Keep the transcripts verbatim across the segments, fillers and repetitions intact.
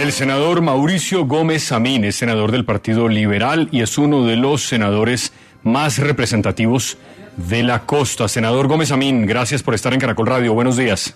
El senador Mauricio Gómez Samín es senador del Partido Liberal y es uno de los senadores más representativos de la costa. Senador Gómez Samín, gracias por estar en Caracol Radio. Buenos días.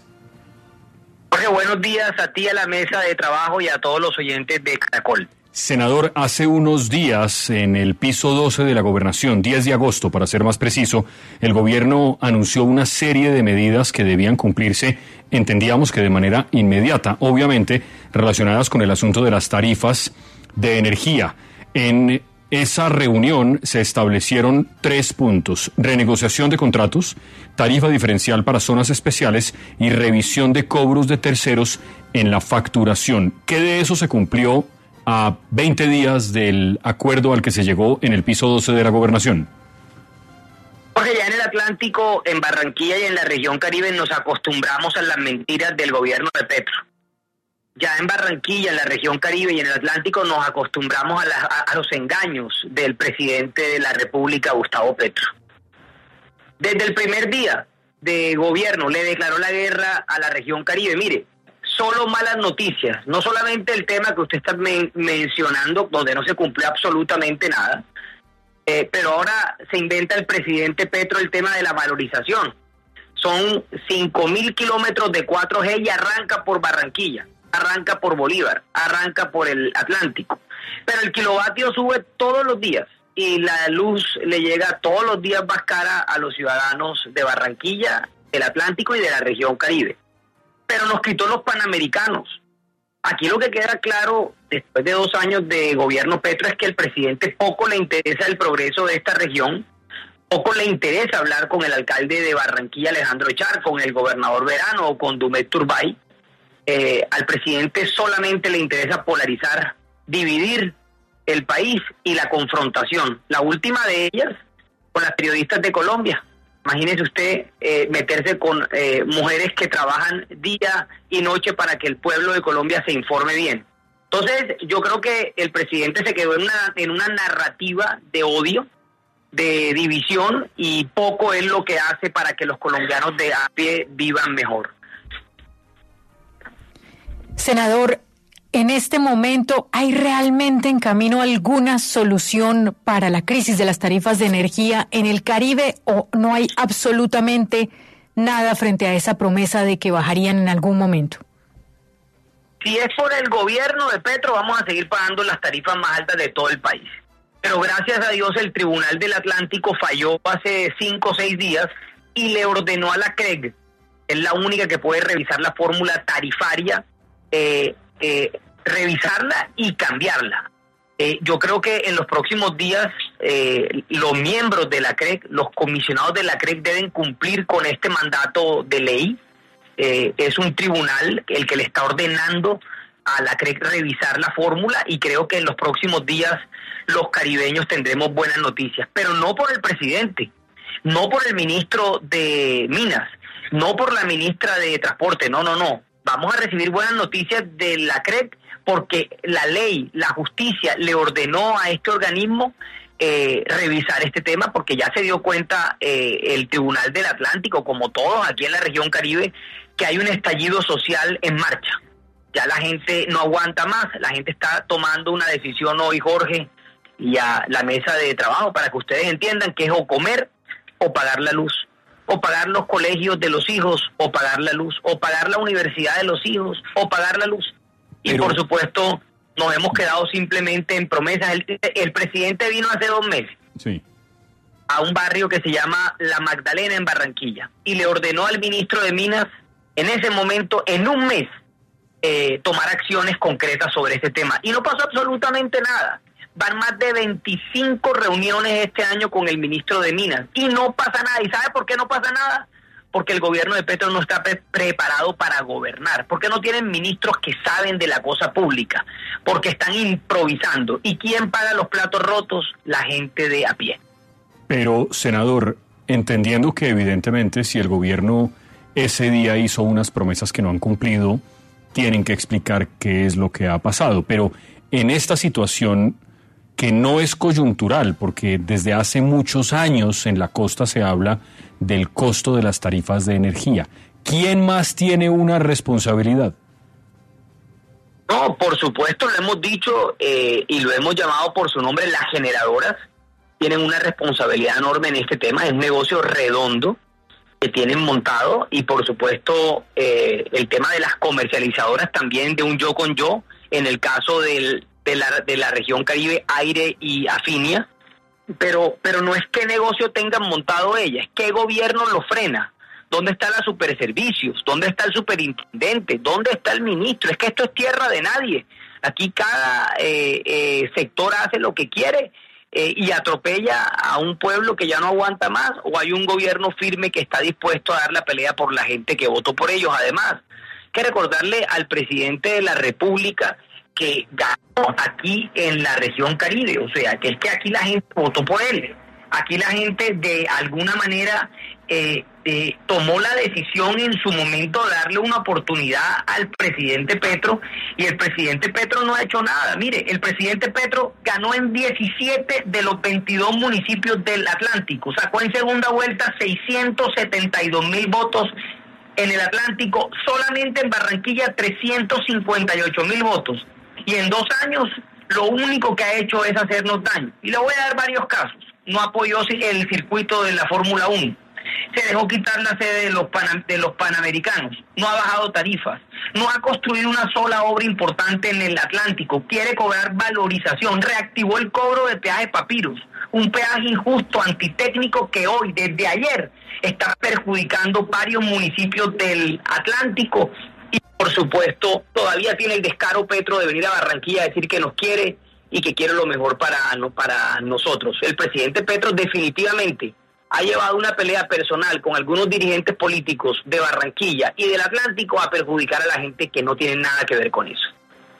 Jorge, buenos días a ti, a la mesa de trabajo y a todos los oyentes de Caracol. Senador, hace unos días en el piso doce de la Gobernación, diez de agosto para ser más preciso, el gobierno anunció una serie de medidas que debían cumplirse, entendíamos que de manera inmediata, obviamente relacionadas con el asunto de las tarifas de energía. En esa reunión se establecieron tres puntos: renegociación de contratos, tarifa diferencial para zonas especiales y revisión de cobros de terceros en la facturación. ¿Qué de eso se cumplió a veinte días del acuerdo al que se llegó en el piso doce de la Gobernación? Porque ya en el Atlántico, en Barranquilla y en la región Caribe nos acostumbramos a las mentiras del gobierno de Petro. Ya en Barranquilla, en la región Caribe y en el Atlántico nos acostumbramos a, la, a, a los engaños del presidente de la República, Gustavo Petro. Desde el primer día de gobierno le declaró la guerra a la región Caribe. Mire, solo malas noticias, no solamente el tema que usted está men- mencionando, donde no se cumplió absolutamente nada, eh, pero ahora se inventa el presidente Petro el tema de la valorización. Son cinco mil kilómetros de cuatro G y arranca por Barranquilla, arranca por Bolívar, arranca por el Atlántico. Pero el kilovatio sube todos los días y la luz le llega todos los días más cara a los ciudadanos de Barranquilla, del Atlántico y de la región Caribe. Pero nos quitó los panamericanos. Aquí lo que queda claro, después de dos años de gobierno Petro, es que al presidente poco le interesa el progreso de esta región, poco le interesa hablar con el alcalde de Barranquilla, Alejandro Echar, con el gobernador Verano o con Dumet Turbay. Eh, al presidente solamente le interesa polarizar, dividir el país y la confrontación. La última de ellas con las periodistas de Colombia. Imagínese usted eh, meterse con eh, mujeres que trabajan día y noche para que el pueblo de Colombia se informe bien. Entonces, yo creo que el presidente se quedó en una, en una narrativa de odio, de división, y poco es lo que hace para que los colombianos de a pie vivan mejor. Senador, en este momento, ¿hay realmente en camino alguna solución para la crisis de las tarifas de energía en el Caribe o no hay absolutamente nada frente a esa promesa de que bajarían en algún momento? Si es por el gobierno de Petro, vamos a seguir pagando las tarifas más altas de todo el país. Pero gracias a Dios el Tribunal del Atlántico falló hace cinco o seis días y le ordenó a la C R E G, es la única que puede revisar la fórmula tarifaria, eh, eh, revisarla y cambiarla. Eh, yo creo que en los próximos días eh, los miembros de la C R E G, los comisionados de la C R E G deben cumplir con este mandato de ley. Eh, es un tribunal el que le está ordenando a la C R E G revisar la fórmula y creo que en los próximos días los caribeños tendremos buenas noticias, pero no por el presidente, no por el ministro de Minas, no por la ministra de Transporte, no, no, no. Vamos a recibir buenas noticias de la C R E G porque la ley, la justicia le ordenó a este organismo eh, revisar este tema porque ya se dio cuenta eh, el Tribunal del Atlántico, como todos aquí en la región Caribe, que hay un estallido social en marcha. Ya la gente no aguanta más, la gente está tomando una decisión hoy, Jorge, y a la mesa de trabajo para que ustedes entiendan que es o comer o pagar la luz, o pagar los colegios de los hijos, o pagar la luz, o pagar la universidad de los hijos, o pagar la luz. Y Pero... por supuesto, nos hemos quedado simplemente en promesas. El, el presidente vino hace dos meses sí. a un barrio que se llama La Magdalena en Barranquilla y le ordenó al ministro de Minas en ese momento, en un mes, eh, tomar acciones concretas sobre este tema. Y no pasó absolutamente nada. Van más de veinticinco reuniones este año con el ministro de Minas y no pasa nada. ¿Y sabe por qué no pasa nada? Porque el gobierno de Petro no está pre- preparado para gobernar, porque no tienen ministros que saben de la cosa pública, porque están improvisando. ¿Y quién paga los platos rotos? La gente de a pie. Pero, senador, entendiendo que evidentemente si el gobierno ese día hizo unas promesas que no han cumplido, tienen que explicar qué es lo que ha pasado. Pero en esta situación que no es coyuntural, porque desde hace muchos años en la costa se habla del costo de las tarifas de energía. ¿Quién más tiene una responsabilidad? No, por supuesto, lo hemos dicho eh, y lo hemos llamado por su nombre. Las generadoras tienen una responsabilidad enorme en este tema. Es un negocio redondo que tienen montado, y por supuesto eh, el tema de las comercializadoras también, de un yo con yo, en el caso del, de, la, de la región Caribe, Aire y Afinia. Pero, pero no es qué negocio tengan montado ellas, es qué gobierno lo frena. ¿Dónde está la superservicios? ¿Dónde está el superintendente? ¿Dónde está el ministro? Es que esto es tierra de nadie. Aquí cada eh, eh, sector hace lo que quiere eh, y atropella a un pueblo que ya no aguanta más, o hay un gobierno firme que está dispuesto a dar la pelea por la gente que votó por ellos. Además, hay que recordarle al presidente de la República que ganó aquí en la región Caribe, o sea, que es que aquí la gente votó por él. Aquí la gente de alguna manera eh, eh, tomó la decisión en su momento de darle una oportunidad al presidente Petro, y el presidente Petro no ha hecho nada. Mire, el presidente Petro ganó en diecisiete de los veintidós municipios del Atlántico, sacó en segunda vuelta seiscientos setenta y dos mil votos en el Atlántico, solamente en Barranquilla trescientos cincuenta y ocho mil votos, y en dos años lo único que ha hecho es hacernos daño. Y le voy a dar varios casos. No apoyó el circuito de la Fórmula uno, se dejó quitar la sede de los, pan, de los Panamericanos, no ha bajado tarifas, no ha construido una sola obra importante en el Atlántico, quiere cobrar valorización, reactivó el cobro de peaje Papiros, un peaje injusto, antitécnico, que hoy, desde ayer, está perjudicando varios municipios del Atlántico. Y por supuesto, todavía tiene el descaro Petro de venir a Barranquilla a decir que nos quiere y que quiere lo mejor para, para nosotros. El presidente Petro definitivamente ha llevado una pelea personal con algunos dirigentes políticos de Barranquilla y del Atlántico a perjudicar a la gente que no tiene nada que ver con eso.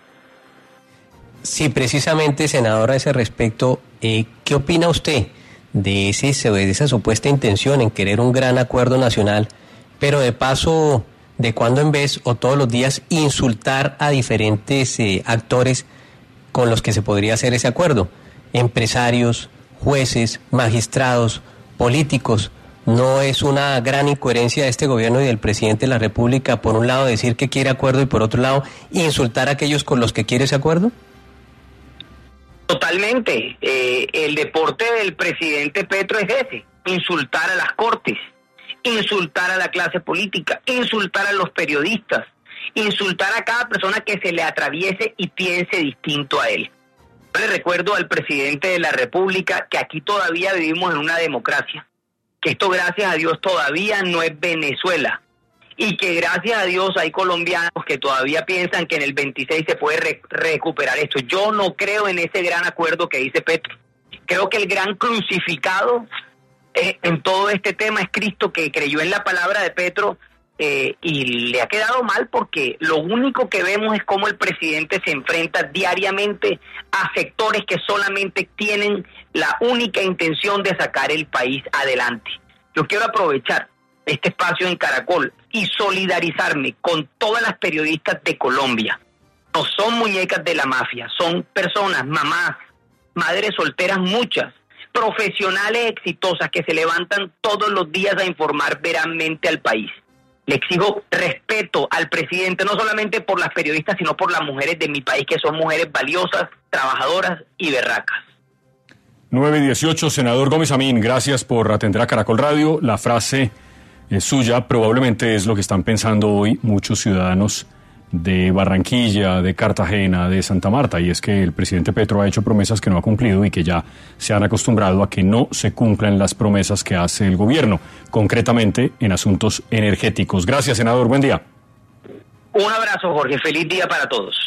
Sí, precisamente, senador, a ese respecto, eh, ¿qué opina usted de, ese, de esa supuesta intención en querer un gran acuerdo nacional, pero de paso, de cuando en vez o todos los días, insultar a diferentes eh, actores con los que se podría hacer ese acuerdo? Empresarios, jueces, magistrados, políticos. ¿No es una gran incoherencia de este gobierno y del presidente de la República, por un lado decir que quiere acuerdo y por otro lado insultar a aquellos con los que quiere ese acuerdo? Totalmente. Eh, el deporte del presidente Petro es ese: insultar a las cortes, insultar a la clase política, insultar a los periodistas, insultar a cada persona que se le atraviese y piense distinto a él. Yo le recuerdo al presidente de la República que aquí todavía vivimos en una democracia, que esto, gracias a Dios, todavía no es Venezuela, y que gracias a Dios hay colombianos que todavía piensan que en el veintiséis se puede re- recuperar esto. Yo no creo en ese gran acuerdo que dice Petro. Creo que el gran crucificado eh, en todo este tema es Cristo, que creyó en la palabra de Petro. Eh, y le ha quedado mal, porque lo único que vemos es cómo el presidente se enfrenta diariamente a sectores que solamente tienen la única intención de sacar el país adelante. Yo quiero aprovechar este espacio en Caracol y solidarizarme con todas las periodistas de Colombia. No son muñecas de la mafia, son personas, mamás, madres solteras, muchas, profesionales exitosas que se levantan todos los días a informar verazmente al país. Le exijo respeto al presidente, no solamente por las periodistas, sino por las mujeres de mi país, que son mujeres valiosas, trabajadoras y berracas. nueve dieciocho, senador Gómez Amín, gracias por atender a Caracol Radio. La frase eh, suya probablemente es lo que están pensando hoy muchos ciudadanos de Barranquilla, de Cartagena, de Santa Marta, y es que el presidente Petro ha hecho promesas que no ha cumplido y que ya se han acostumbrado a que no se cumplan las promesas que hace el gobierno, concretamente en asuntos energéticos. Gracias, senador. Buen día. Un abrazo, Jorge. Feliz día para todos.